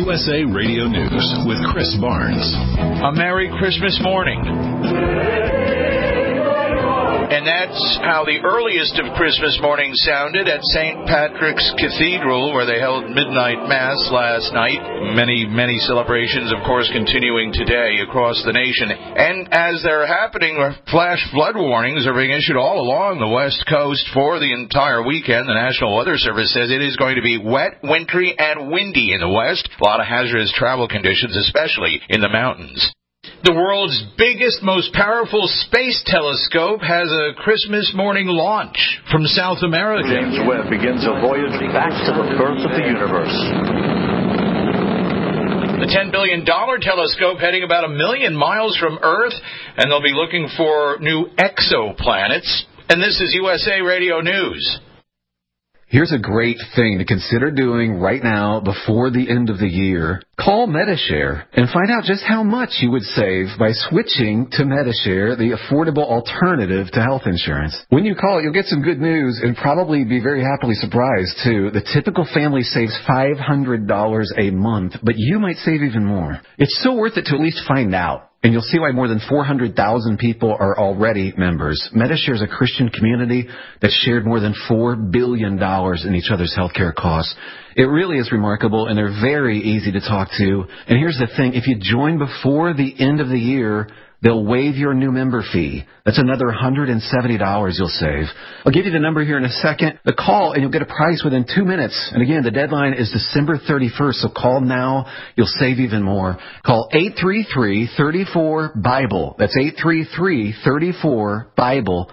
USA Radio News with Chris Barnes. A Merry Christmas morning. And that's how the earliest of Christmas mornings sounded at St. Patrick's Cathedral, where they held midnight mass last night. Many, many celebrations, of course, continuing today across the nation. And as they're happening, flash flood warnings are being issued all along the West Coast for the entire weekend. The National Weather Service says it is going to be wet, wintry, and windy in the West. A lot of hazardous travel conditions, especially in the mountains. The world's biggest, most powerful space telescope has a Christmas morning launch from South America. James Webb begins a voyage back to the birth of the universe. The $10 billion telescope heading about 1 million miles from Earth, and they'll be looking for new exoplanets. And this is USA Radio News. Here's a great thing to consider doing right now before the end of the year. Call Medi-Share and find out just how much you would save by switching to Medi-Share, the affordable alternative to health insurance. When you call, you'll get some good news and probably be very happily surprised, too. The typical family saves $500 a month, but you might save even more. It's so worth it to at least find out. And you'll see why more than 400,000 people are already members. Medi-Share is a Christian community that shared more than $4 billion in each other's healthcare costs. It really is remarkable, and they're very easy to talk to. And here's the thing. If you join before the end of the year, they'll waive your new member fee. That's another $170 you'll save. I'll give you the number here in a second. The call, and you'll get a price within 2 minutes. And again, the deadline is December 31st, so call now. You'll save even more. Call 833-34-BIBLE. That's 833-34-BIBLE.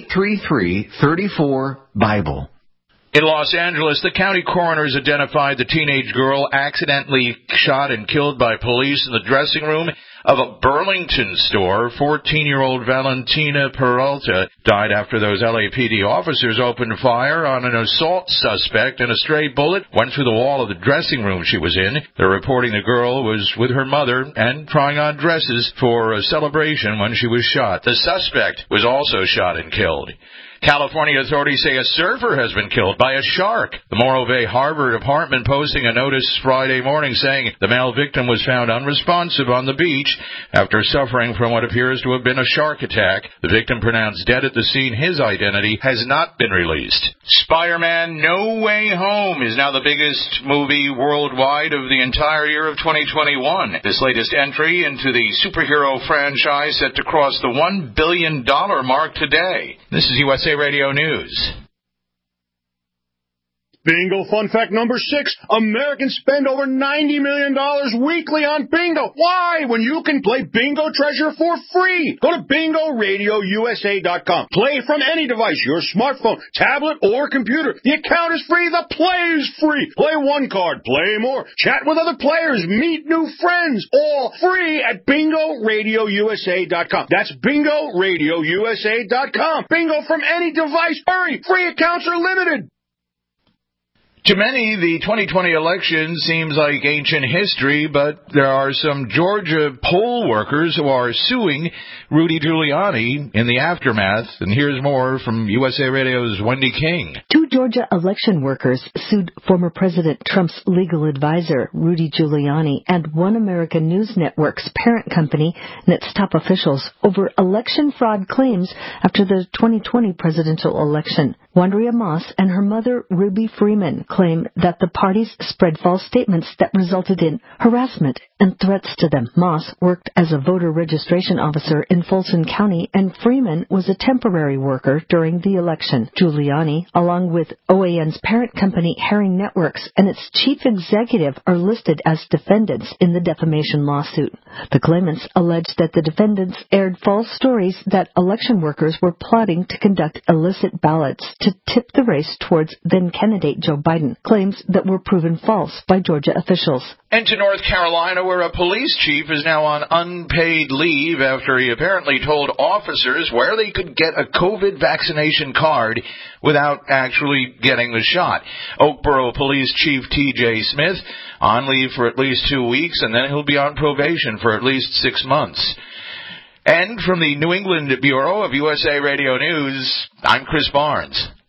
833-34-BIBLE. In Los Angeles, the county coroners identified the teenage girl accidentally shot and killed by police in the dressing room of a Burlington store. 14-year-old Valentina Peralta died after those LAPD officers opened fire on an assault suspect, and a stray bullet went through the wall of the dressing room she was in. They're reporting the girl was with her mother and trying on dresses for a celebration when she was shot. The suspect was also shot and killed. California authorities say a surfer has been killed by a shark. The Morro Bay Harbor Department posting a notice Friday morning saying the male victim was found unresponsive on the beach after suffering from what appears to have been a shark attack. The victim pronounced dead at the scene. His identity has not been released. Spider-Man No Way Home is now the biggest movie worldwide of the entire year of 2021. This latest entry into the superhero franchise set to cross the $1 billion mark today. This is USA Radio News. Bingo fun fact number 6. Americans spend over $90 million weekly on bingo. Why? When you can play Bingo Treasure for free. Go to BingoRadioUSA.com. Play from any device, your smartphone, tablet, or computer. The account is free. The play is free. Play one card. Play more. Chat with other players. Meet new friends. All free at BingoRadioUSA.com. That's BingoRadioUSA.com. Bingo from any device. Hurry. Free accounts are limited. To many, the 2020 election seems like ancient history, but there are some Georgia poll workers who are suing Rudy Giuliani in the aftermath. And here's more from USA Radio's Wendy King. 2 Georgia election workers sued former President Trump's legal advisor, Rudy Giuliani, and One American News Network's parent company and its top officials over election fraud claims after the 2020 presidential election. Wandria Moss and her mother, Ruby Freeman, claim that the parties spread false statements that resulted in harassment and threats to them. Moss worked as a voter registration officer in Fulton County, and Freeman was a temporary worker during the election. Giuliani, along with OAN's parent company Herring Networks and its chief executive, are listed as defendants in the defamation lawsuit. The claimants allege that the defendants aired false stories that election workers were plotting to conduct illicit ballots to tip the race towards then-candidate Joe Biden, claims that were proven false by Georgia officials. And to North Carolina, where a police chief is now on unpaid leave after he apparently told officers where they could get a COVID vaccination card without actually getting the shot. Oakboro Police Chief T.J. Smith on leave for at least 2 weeks, and then he'll be on probation for at least 6 months. And from the New England Bureau of USA Radio News, I'm Chris Barnes.